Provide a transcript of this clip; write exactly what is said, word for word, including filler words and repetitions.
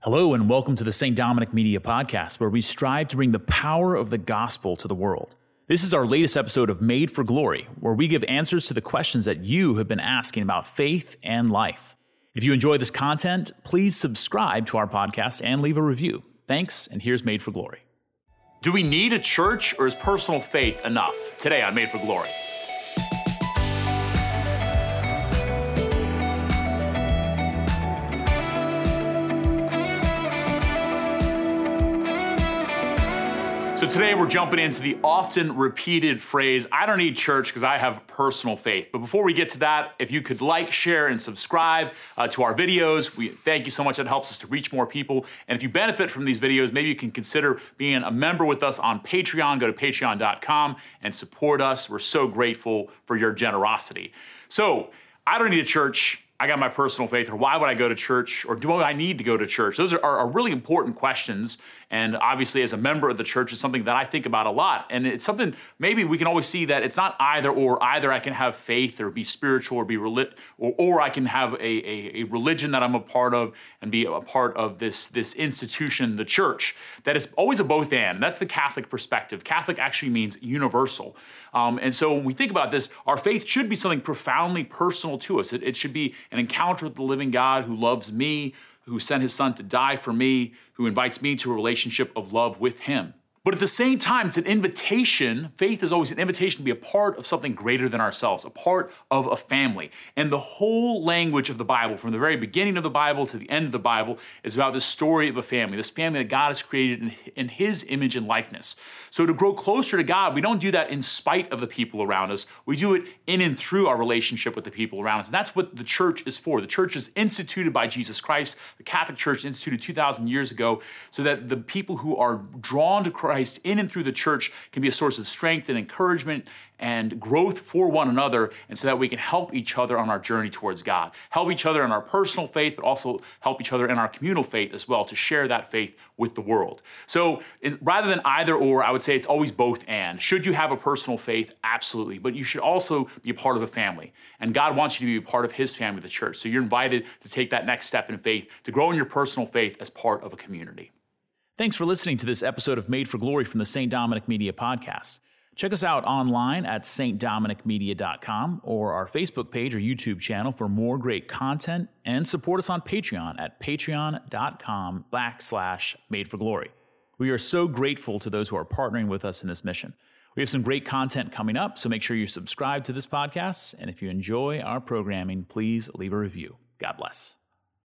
Hello and welcome to the Saint Dominic Media Podcast, where we strive to bring the power of the gospel to the world. This is our latest episode of Made for Glory, where we give answers to the questions that you have been asking about faith and life. If you enjoy this content, please subscribe to our podcast and leave a review. Thanks, and here's Made for Glory. Do we need a church, or is personal faith enough? Today on Made for Glory. So today we're jumping into the often repeated phrase, I don't need church because I have personal faith. But before we get to that, if you could like, share, and subscribe uh, to our videos, we thank you so much. That helps us to reach more people. And if you benefit from these videos, maybe you can consider being a member with us on Patreon. Go to patreon dot com and support us. We're so grateful for your generosity. So I don't need a church. I got my personal faith, or why would I go to church, or do I need to go to church? Those are, are really important questions, and obviously as a member of the church, it's something that I think about a lot, and it's something maybe we can always see that it's not either or. Either I can have faith or be spiritual or be relig- or, or I can have a, a, a religion that I'm a part of and be a part of this, this institution, the church. That is always a both and. That's the Catholic perspective. Catholic actually means universal, um, and so when we think about this, our faith should be something profoundly personal to us. It, it should be an encounter with the living God who loves me, who sent his son to die for me, who invites me to a relationship of love with him. But at the same time, it's an invitation. Faith is always an invitation to be a part of something greater than ourselves, a part of a family. And the whole language of the Bible, from the very beginning of the Bible to the end of the Bible, is about this story of a family, this family that God has created in, in his image and likeness. So to grow closer to God, we don't do that in spite of the people around us. We do it in and through our relationship with the people around us. And that's what the church is for. The church is instituted by Jesus Christ. The Catholic Church instituted two thousand years ago so that the people who are drawn to Christ Christ in and through the church can be a source of strength and encouragement and growth for one another, and so that we can help each other on our journey towards God. Help each other in our personal faith, but also help each other in our communal faith as well, to share that faith with the world. So it, rather than either or, I would say it's always both and. Should you have a personal faith? Absolutely. But you should also be a part of a family. And God wants you to be a part of his family, the church. So you're invited to take that next step in faith, to grow in your personal faith as part of a community. Thanks for listening to this episode of Made for Glory from the Saint Dominic Media Podcast. Check us out online at saint dominic media dot com or our Facebook page or YouTube channel for more great content, and support us on Patreon at patreon dot com backslash made for glory. We are so grateful to those who are partnering with us in this mission. We have some great content coming up, so make sure you subscribe to this podcast. And if you enjoy our programming, please leave a review. God bless.